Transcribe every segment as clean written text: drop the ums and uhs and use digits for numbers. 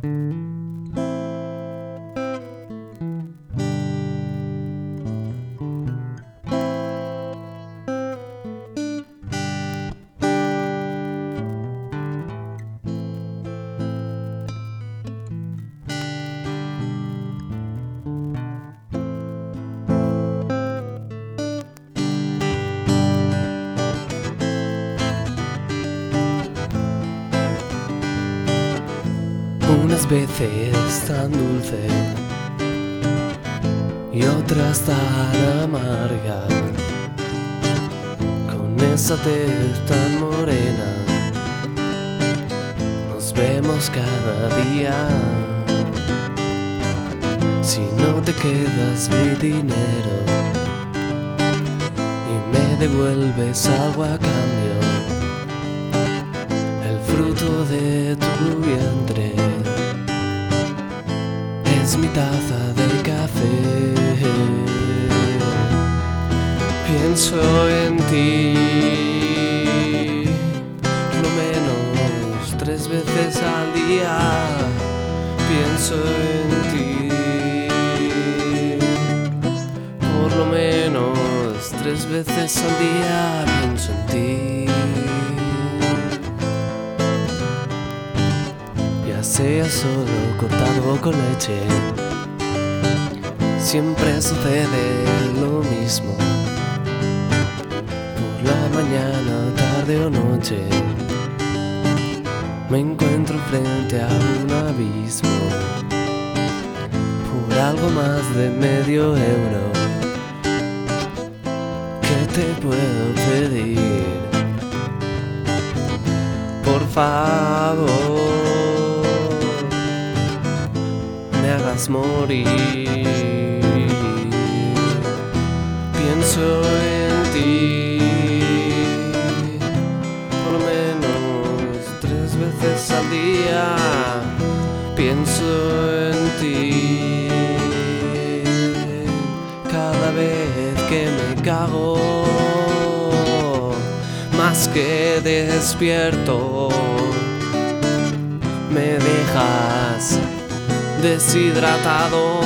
Unas veces tan dulce y otras tan amarga, con esa tez tan morena nos vemos cada día. Si no te quedas mi dinero y me devuelves algo a cambio, el fruto de tu vientre es mi taza de café. Pienso en ti por lo menos 3 veces al día. Pienso en ti por lo menos 3 veces al día. Pienso en ti, ya sea solo cortado con leche, siempre sucede lo mismo. Por la mañana, tarde o noche, me encuentro frente a un abismo. Por algo más de medio euro, ¿qué te puedo pedir? Por favor, me hagas morir. Pienso en ti por lo menos 3 veces al día. Pienso en ti cada vez que me cago, más que despierto. Me dejas deshidratado.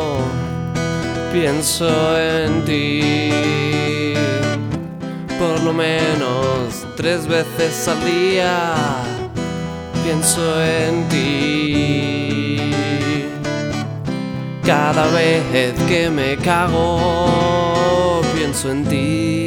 Pienso en ti por lo menos 3 veces al día. Pienso en ti cada vez que me cago. Pienso en ti.